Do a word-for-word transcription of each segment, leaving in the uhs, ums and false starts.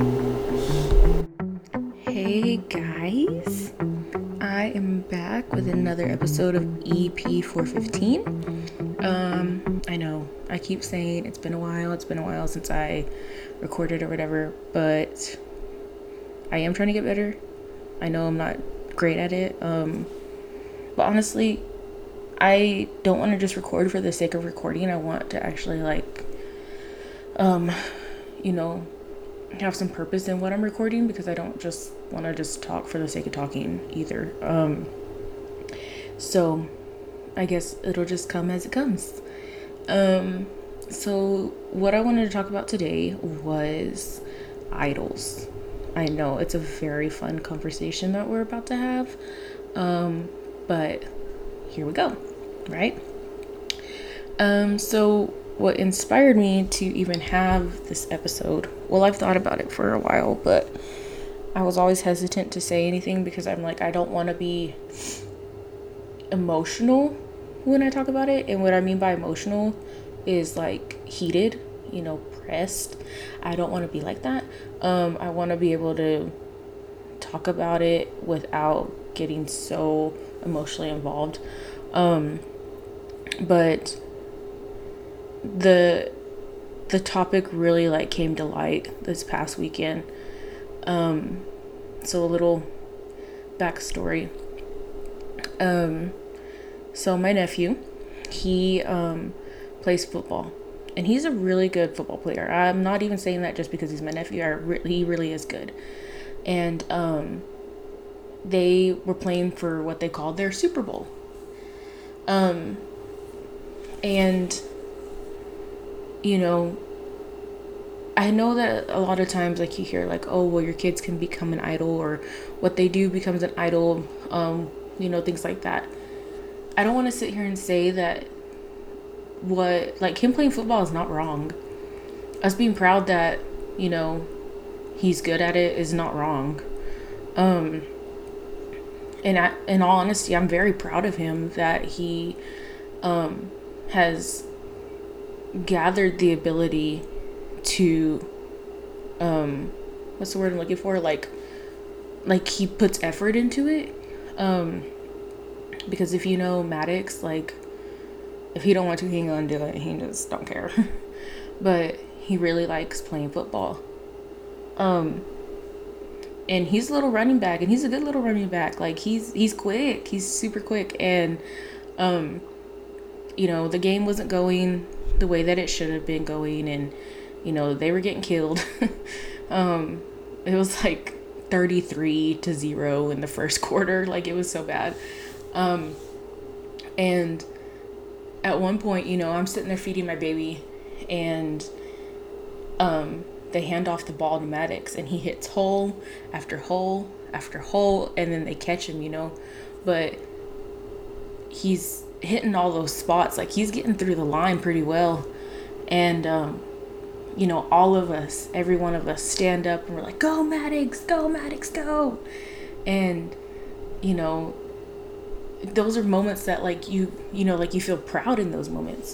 Hey guys, I am back with another episode of E P four fifteen. Um, I know I keep saying it's been a while, it's been a while since I recorded or whatever, but I am trying to get better. I know I'm not great at it, um, but honestly, I don't want to just record for the sake of recording. I want to actually, like, um, you know, have some purpose in what I'm recording, because I don't just want to just talk for the sake of talking either. Um, so I guess it'll just come as it comes. Um, so what I wanted to talk about today was idols. I know it's a very fun conversation that we're about to have. Um, but here we go, right? Um, so what inspired me to even have this episode, well, I've thought about it for a while, but I was always hesitant to say anything because I'm like, I don't want to be emotional when I talk about it. And what I mean by emotional is like heated, you know, pressed. I don't want to be like that. Um, I want to be able to talk about it without getting so emotionally involved. Um, but the the topic really like came to light this past weekend. Um, so a little backstory. Um, so my nephew, he um, plays football, and he's a really good football player. I'm not even saying that just because he's my nephew. I re- he really is good. And um, they were playing for what they called their Super Bowl. Um, and you know, I know that a lot of times, like, you hear like, oh, well, your kids can become an idol, or what they do becomes an idol, um, you know, things like that. I don't want to sit here and say that what, like, him playing football is not wrong. Us being proud that, you know, he's good at it is not wrong. Um, and I, in all honesty, I'm very proud of him that he um, has gathered the ability to um what's the word I'm looking for like like he puts effort into it, um because if you know Maddox, like, if he don't want to, he ain't gonna do it. He just don't care. But he really likes playing football, um and he's a little running back, and he's a good little running back. Like, he's he's quick, he's super quick. And um you know, the game wasn't going the way that it should have been going, and you know, they were getting killed. um it was like thirty-three to zero in the first quarter. Like, it was so bad. Um and at one point, you know, I'm sitting there feeding my baby, and um they hand off the ball to Maddox, and he hits hole after hole after hole, and then they catch him, you know. But he's hitting all those spots, like, he's getting through the line pretty well. And um you know, all of us, every one of us, stand up and we're like, go Maddox, go Maddox, go. And you know, those are moments that, like, you you know, like, you feel proud in those moments.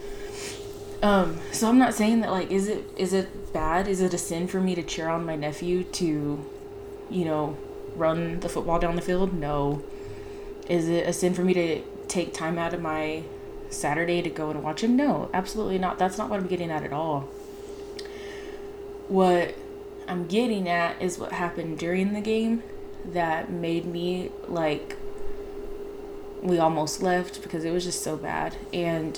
Um so I'm not saying that, like, is it is it bad, is it a sin for me to cheer on my nephew to, you know, run the football down the field? No. Is it a sin for me to take time out of my Saturday to go and watch him? No, absolutely not. That's not what I'm getting at at all. What I'm getting at is what happened during the game that made me, like, we almost left because it was just so bad. And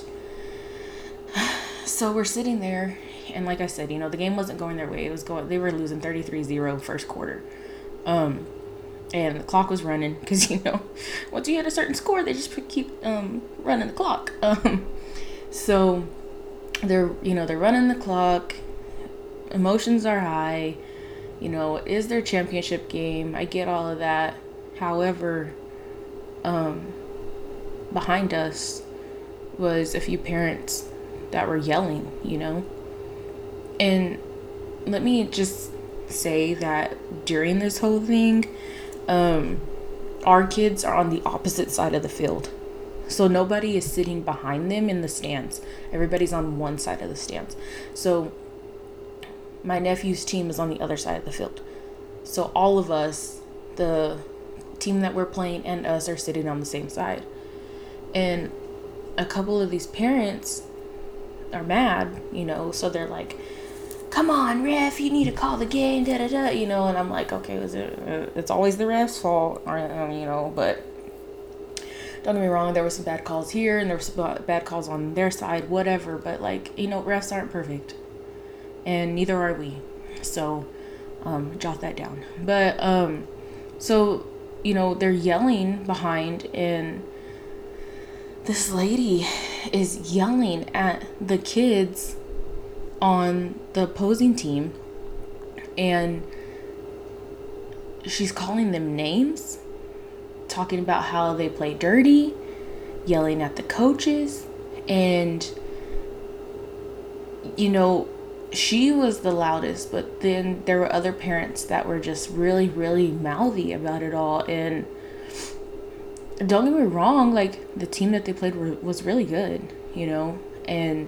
so we're sitting there, and like I said, you know, the game wasn't going their way. It was going, they were losing thirty-three zero first quarter. Um, and the clock was running, because, you know, once you hit a certain score, they just keep um, running the clock. Um, so they're, you know, they're running the clock. Emotions are high. You know, it is their championship game. I get all of that. However, um, behind us was a few parents that were yelling, you know. And let me just say that during this whole thing, um, our kids are on the opposite side of the field. So nobody is sitting behind them in the stands. Everybody's on one side of the stands. So my nephew's team is on the other side of the field. So all of us, the team that we're playing and us, are sitting on the same side. And a couple of these parents are mad, you know, so they're like, come on, ref, you need to call the game, da da da, you know. And I'm like, okay, is it, uh, it's always the ref's fault, or, um, you know, but don't get me wrong, there were some bad calls here and there were some bad calls on their side, whatever, but like, you know, refs aren't perfect, and neither are we, so um jot that down. But um so, you know, they're yelling behind, and this lady is yelling at the kids on the opposing team, and she's calling them names, talking about how they play dirty, yelling at the coaches. And, you know, she was the loudest, but then there were other parents that were just really, really mouthy about it all. And don't get me wrong, like, the team that they played were, was really good, you know, and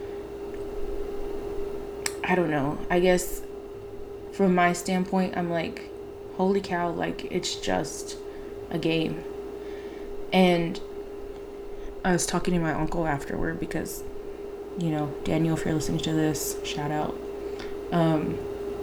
I don't know, I guess from my standpoint, I'm like, holy cow, like, it's just a game. And I was talking to my uncle afterward because, you know, Daniel, if you're listening to this, shout out. Um,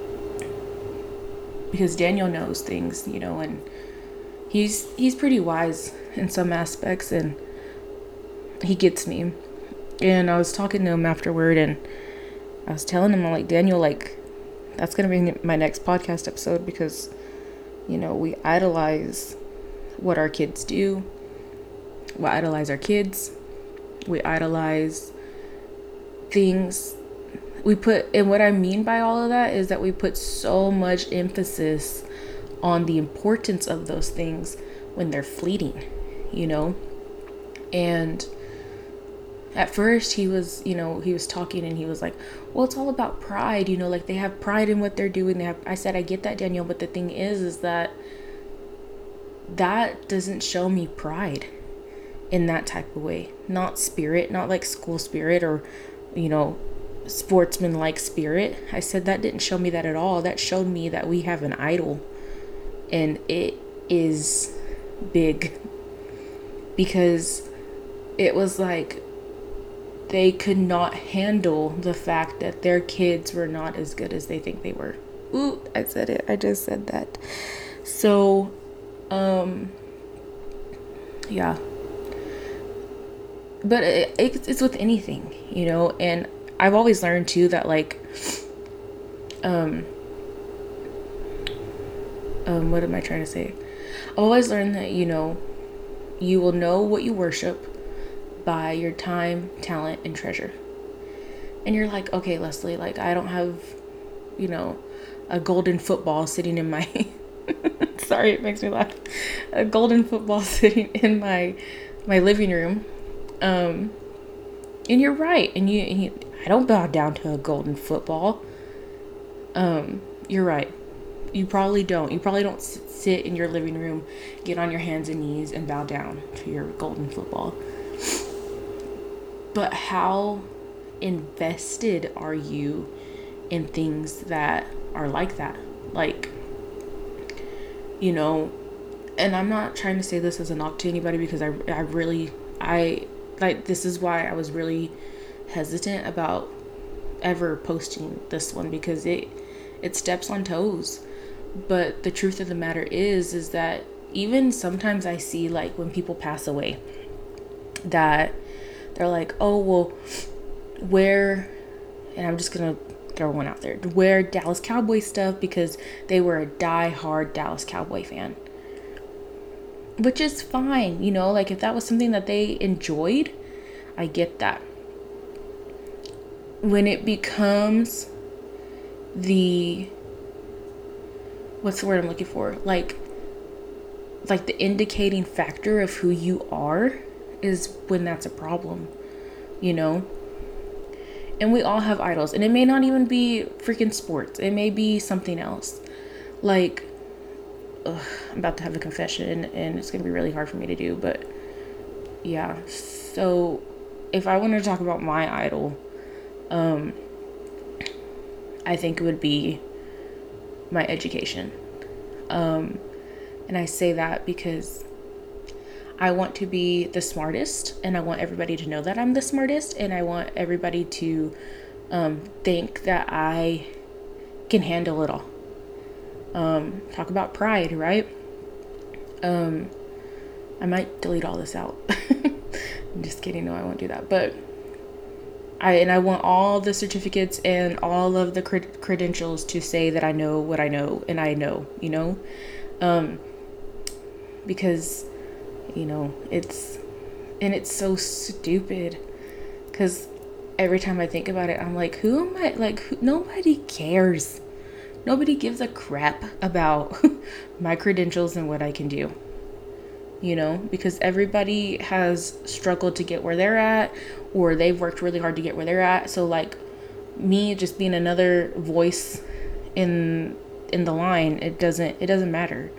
because Daniel knows things, you know, and he's he's pretty wise in some aspects, and he gets me. And I was talking to him afterward, and I was telling him, I'm like, Daniel, like, that's gonna be my next podcast episode, because, you know, we idolize what our kids do. We idolize our kids. We idolize things. We put, and what I mean by all of that is that we put so much emphasis on the importance of those things when they're fleeting, you know? And at first he was, you know, he was talking and he was like, well, it's all about pride, you know, like they have pride in what they're doing. They have, I said, I get that, Daniel, but the thing is, is that that doesn't show me pride in that type of way. Not spirit, not like school spirit or, you know, sportsman-like spirit. I said that didn't show me that at all. That showed me that we have an idol, and it is big, because it was like they could not handle the fact that their kids were not as good as they think they were. Ooh, I said it. I just said that. So, um, yeah. But it, it, it's with anything, you know, and I've always learned too that like, um, um, what am I trying to say? I've always learned that, you know, you will know what you worship by your time, talent, and treasure. And you're like, okay, Leslie, like I don't have, you know, a golden football sitting in my, sorry, it makes me laugh, a golden football sitting in my, my living room. Um, and you're right. And you, and you, I don't bow down to a golden football. Um, you're right. You probably don't. You probably don't sit in your living room, get on your hands and knees and bow down to your golden football. But how invested are you in things that are like that? Like, you know, and I'm not trying to say this as a knock to anybody, because I, I really, I, like, this is why I was really hesitant about ever posting this one, because it, it steps on toes. But the truth of the matter is, is that even sometimes I see, like, when people pass away, that they're like, oh, well, wear, and I'm just going to throw one out there, wear Dallas Cowboy stuff because they were a die-hard Dallas Cowboy fan. Which is fine, you know, like if that was something that they enjoyed, I get that. When it becomes the, what's the word I'm looking for? Like, like the indicating factor of who you are is when that's a problem, you know? And we all have idols, and it may not even be freaking sports. It may be something else. Like, ugh, I'm about to have a confession, and it's going to be really hard for me to do, but yeah. So if I wanted to talk about my idol, um, I think it would be my education. Um, and I say that because I want to be the smartest, and I want everybody to know that I'm the smartest, and I want everybody to um, think that I can handle it all. Um, talk about pride, right? Um, I might delete all this out. I'm just kidding. No, I won't do that. But I, and I want all the certificates and all of the cred- credentials to say that I know what I know, and I know, you know, um, because, you know, it's, and it's so stupid, because every time I think about it, I'm like, who am I? Like, who, nobody cares. Nobody gives a crap about my credentials and what I can do, you know, because everybody has struggled to get where they're at, or they've worked really hard to get where they're at. So like me just being another voice in in the line, it doesn't it doesn't matter.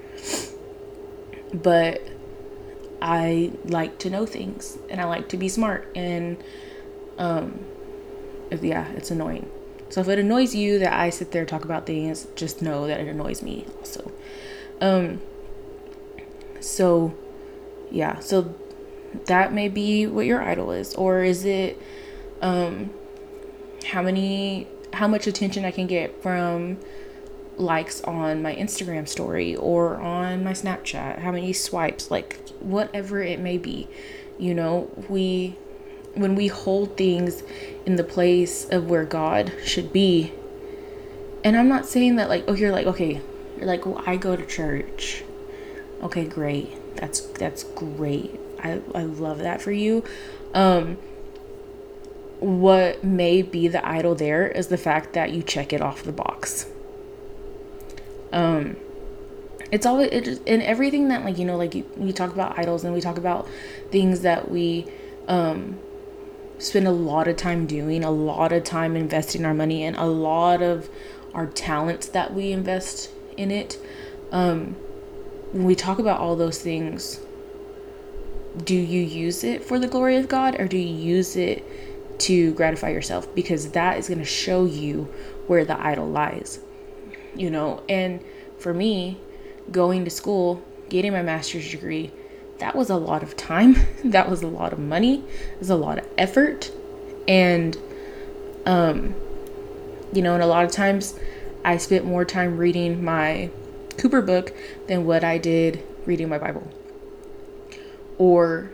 But I like to know things, and I like to be smart, and um yeah, it's annoying. So if it annoys you that I sit there and talk about things, just know that it annoys me also. Um, so yeah, so that may be what your idol is. Or is it um, how many, how much attention I can get from likes on my Instagram story or on my Snapchat, how many swipes, like whatever it may be. You know, we, when we hold things in the place of where God should be, and I'm not saying that like, oh, you're like, okay, you're like, well, I go to church. Okay, great. That's, that's great. I, I love that for you. Um, what may be the idol there is the fact that you check it off the box. Um, it's always, it just, and everything that like, you know, like you, we talk about idols, and we talk about things that we, um, spend a lot of time doing, a lot of time investing our money in, a lot of our talents that we invest in it. Um, when we talk about all those things, do you use it for the glory of God, or do you use it to gratify yourself? Because that is going to show you where the idol lies, you know. And for me, going to school, getting my master's degree, that was a lot of time. That was a lot of money. It was a lot of effort. And, um, you know, and a lot of times I spent more time reading my Cooper book than what I did reading my Bible. Or,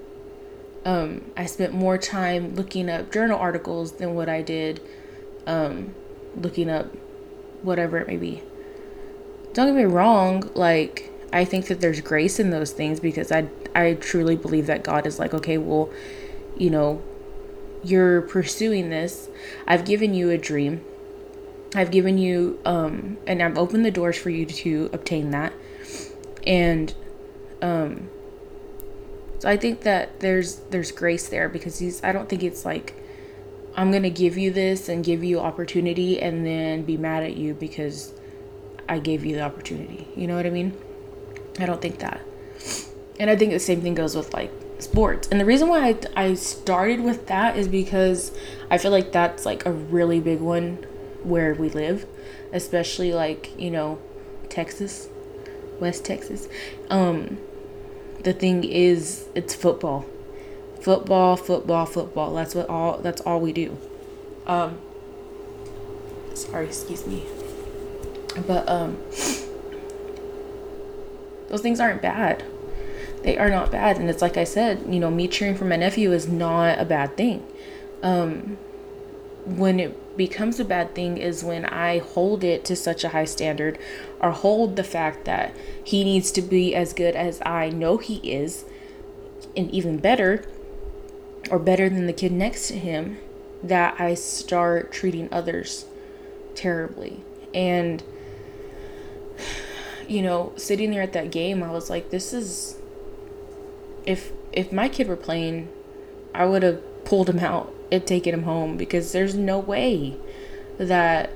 um, I spent more time looking up journal articles than what I did, um, looking up whatever it may be. Don't get me wrong. Like, I think that there's grace in those things, because I, I truly believe that God is like, okay, well, you know, you're pursuing this. I've given you a dream. I've given you, um, and I've opened the doors for you to obtain that. And, um, so I think that there's, there's grace there, because he's, I don't think it's like, I'm going to give you this and give you opportunity and then be mad at you because I gave you the opportunity. You know what I mean? I don't think that. And I think the same thing goes with like sports. And the reason why I, I started with that is because I feel like that's like a really big one where we live, especially like, you know, Texas, West Texas. Um, the thing is, it's football, football, football, football. That's what all, that's all we do. Um, sorry, excuse me. But, um, those things aren't bad. They are not bad. And it's like I said, you know, me cheering for my nephew is not a bad thing. Um, when it becomes a bad thing is when I hold it to such a high standard, or hold the fact that he needs to be as good as I know he is, and even better, or better than the kid next to him, that I start treating others terribly. And you know, sitting there at that game, I was like, this is, if if my kid were playing, I would have pulled him out and taken him home, because there's no way that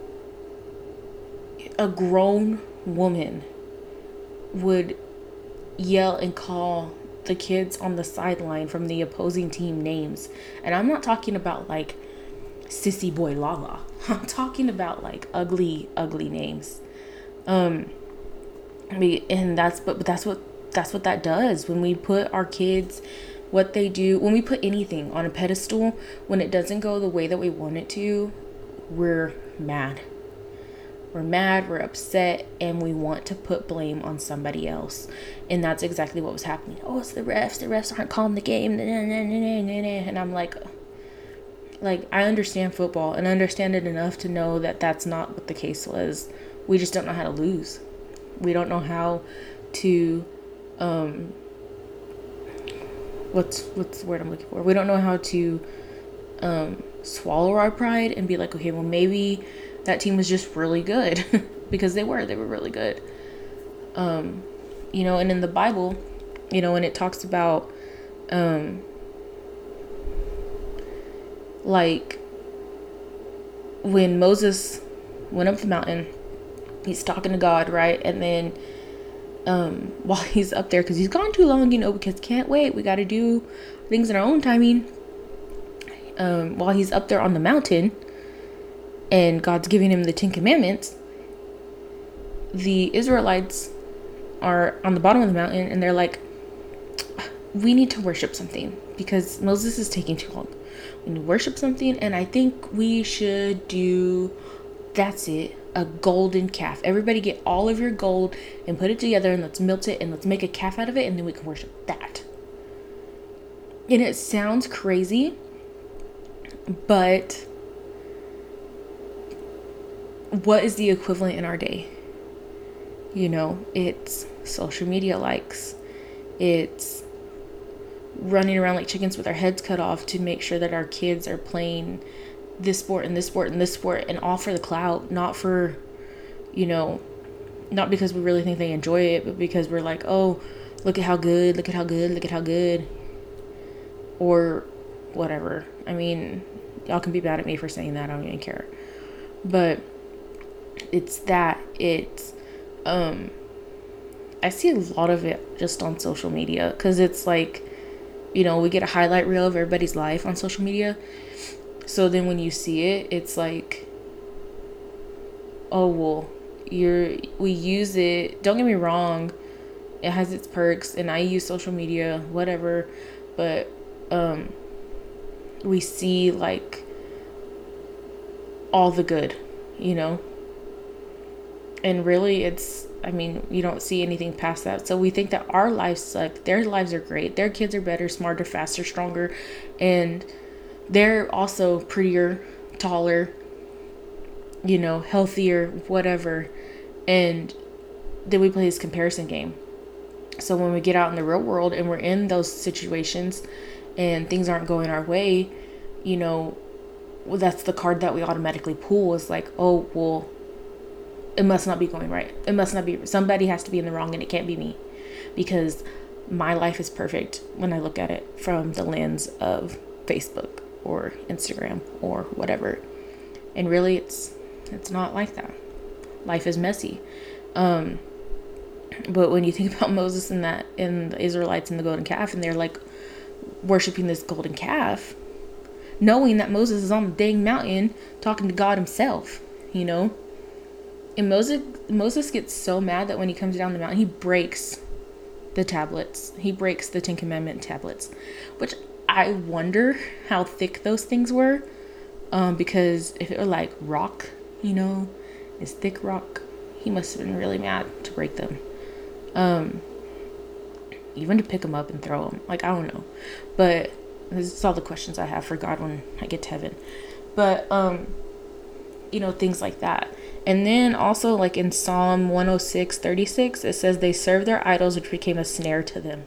a grown woman would yell and call the kids on the sideline from the opposing team names. And I'm not talking about like Sissy Boy Lala. I'm talking about like ugly, ugly names. Um, I mean, and that's but, but that's what that's what that does when we put our kids, what they do when we put anything on a pedestal, when it doesn't go the way that we want it to, we're mad. We're mad, we're upset, and we want to put blame on somebody else. And that's exactly what was happening. Oh, it's the refs. The refs aren't calling the game. And I'm like, like, I understand football and I understand it enough to know that that's not what the case was. We just don't know how to lose. We don't know how to, um, what's, what's the word I'm looking for? We don't know how to, um, swallow our pride and be like, okay, well, maybe that team was just really good. Because they were, they were really good. Um, you know, and in the Bible, you know, when it talks about, um, like when Moses went up the mountain, he's talking to God, right? And then, um, while he's up there, cause he's gone too long, you know, because can't wait. We got to do things in our own timing. Um, while he's up there on the mountain and God's giving him the Ten Commandments, the Israelites are on the bottom of the mountain and they're like, we need to worship something because Moses is taking too long. We need to worship something. And I think we should do, that's it, a golden calf. Everybody get all of your gold and put it together and let's melt it and let's make a calf out of it. And then we can worship that. And it sounds crazy, but what is the equivalent in our day? You know, it's social media likes. It's running around like chickens with our heads cut off to make sure that our kids are playing this sport and this sport and this sport, and all for the clout, not for, you know, not because we really think they enjoy it, but because we're like, oh, look at how good, look at how good, look at how good, or whatever. I mean, y'all can be mad at me for saying that. I don't even care. But it's that, it's, um, I see a lot of it just on social media because it's like, you know, we get a highlight reel of everybody's life on social media. So then when you see it, it's like, oh, well, you're, we use it. Don't get me wrong. It has its perks and I use social media, whatever. But, um, we see like all the good, you know, and really it's, I mean, you don't see anything past that. So we think that our lives suck. Their lives are great. Their kids are better, smarter, faster, stronger. And they're also prettier, taller, you know, healthier, whatever. And then we play this comparison game. So when we get out in the real world and we're in those situations and things aren't going our way, you know, well, that's the card that we automatically pull is like, oh, well, it must not be going right. It must not be. Somebody has to be in the wrong and it can't be me because my life is perfect when I look at it from the lens of Facebook or Instagram or whatever. And really it's, it's not like that. Life is messy. Um, but when you think about Moses and that, and the Israelites and the golden calf, and they're like worshiping this golden calf, knowing that Moses is on the dang mountain talking to God himself, you know? And Moses, Moses gets so mad that when he comes down the mountain, he breaks the tablets. He breaks the Ten Commandment tablets, which I wonder how thick those things were. Um, because if it were like rock, you know, it's thick rock, he must have been really mad to break them. Um, even to pick them up and throw them. Like, I don't know. But this is all the questions I have for God when I get to heaven. But, um, you know, things like that. And then also like in Psalm one oh six thirty-six, it says they served their idols, which became a snare to them.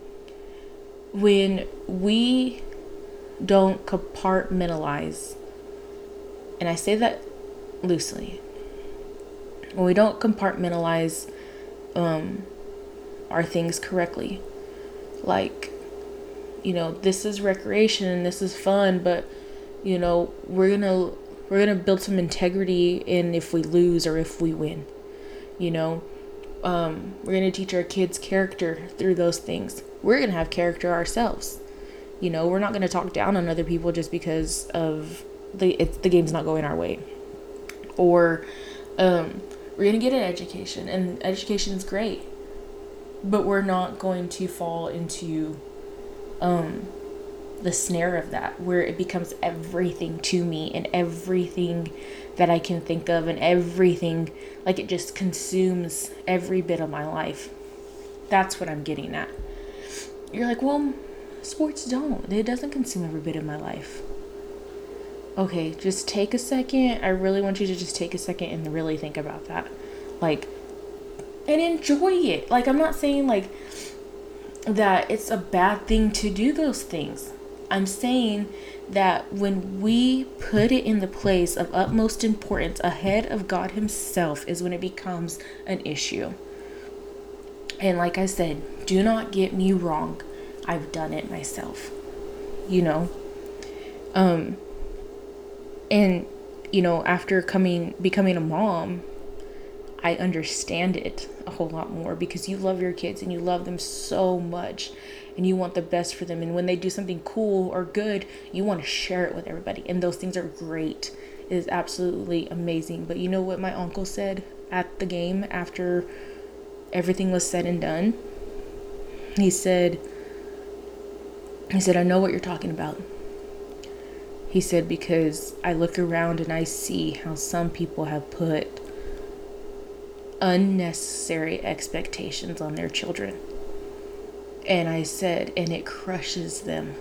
When we don't compartmentalize, and I say that loosely, when we don't compartmentalize um, our things correctly, like, you know, this is recreation and this is fun, but, you know, we're going to We're going to build some integrity in if we lose or if we win, you know. Um, we're going to teach our kids character through those things. We're going to have character ourselves. You know, we're not going to talk down on other people just because of the it's the game's not going our way, or um, we're gonna get an education, and education is great, but we're not going to fall into um, the snare of that, where it becomes everything to me and everything that I can think of, and everything, like it just consumes every bit of my life. That's what I'm getting at. You're like, well, sports don't. It doesn't consume every bit of my life. Okay, just take a second. I really want you to just take a second and really think about that. Like, and enjoy it. Like, I'm not saying like that it's a bad thing to do those things. I'm saying that when we put it in the place of utmost importance ahead of God himself is when it becomes an issue. And like I said, do not get me wrong. I've done it myself, you know. Um, and, you know, after coming, becoming a mom, I understand it a whole lot more, because you love your kids and you love them so much and you want the best for them. And when they do something cool or good, you want to share it with everybody. And those things are great. It is absolutely amazing. But you know what my uncle said at the game after everything was said and done? He said, he said, I know what you're talking about. He said, because I look around and I see how some people have put unnecessary expectations on their children. And I said, and it crushes them,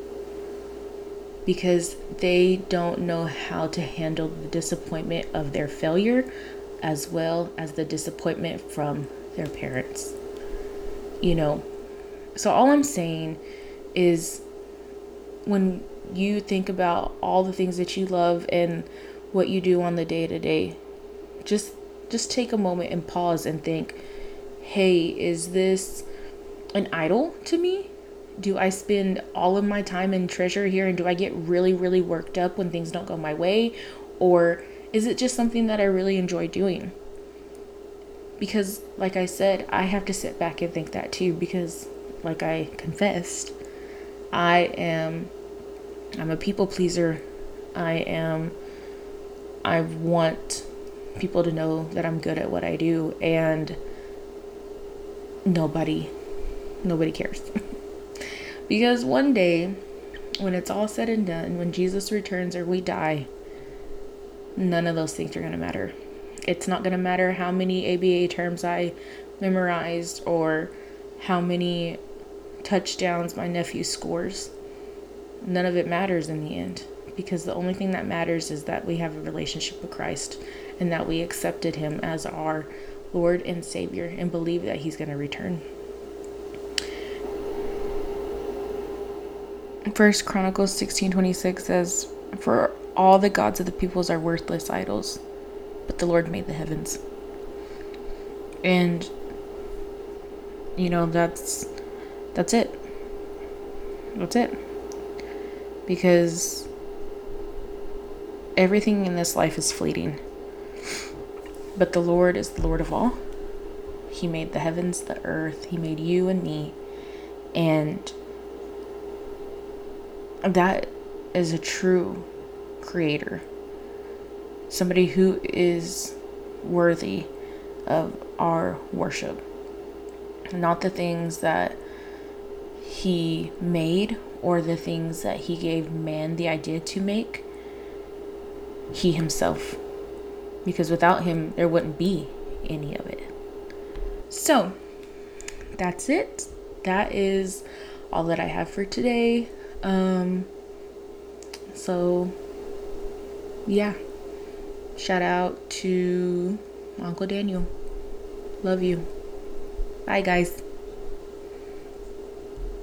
because they don't know how to handle the disappointment of their failure, as well as the disappointment from their parents. You know, so all I'm saying is, when you think about all the things that you love and what you do on the day to day, just just take a moment and pause and think, hey, is this an idol to me? Do I spend all of my time and treasure here, and do I get really, really worked up when things don't go my way? Or is it just something that I really enjoy doing? Because like I said, I have to sit back and think that too, because like I confessed, I am, I'm a people pleaser. I am, I want people to know that I'm good at what I do, and nobody, nobody cares. Because one day, when it's all said and done, when Jesus returns or we die, none of those things are going to matter. It's not going to matter how many A B A terms I memorized or how many touchdowns my nephew scores. None of it matters in the end, because the only thing that matters is that we have a relationship with Christ and that we accepted him as our Lord and Savior and believe that he's going to return. First Chronicles sixteen twenty-six says, for all the gods of the peoples are worthless idols, but the Lord made the heavens. And you know, that's that's it. That's it. Because everything in this life is fleeting. But the Lord is the Lord of all. He made the heavens, the earth. He made you and me. And that is a true creator. Somebody who is worthy of our worship. Not the things that he made or the things that he gave man the idea to make. He himself. Because without him, there wouldn't be any of it. So, that's it. That is all that I have for today. Um, so, yeah. Shout out to Uncle Daniel. Love you. Bye, guys.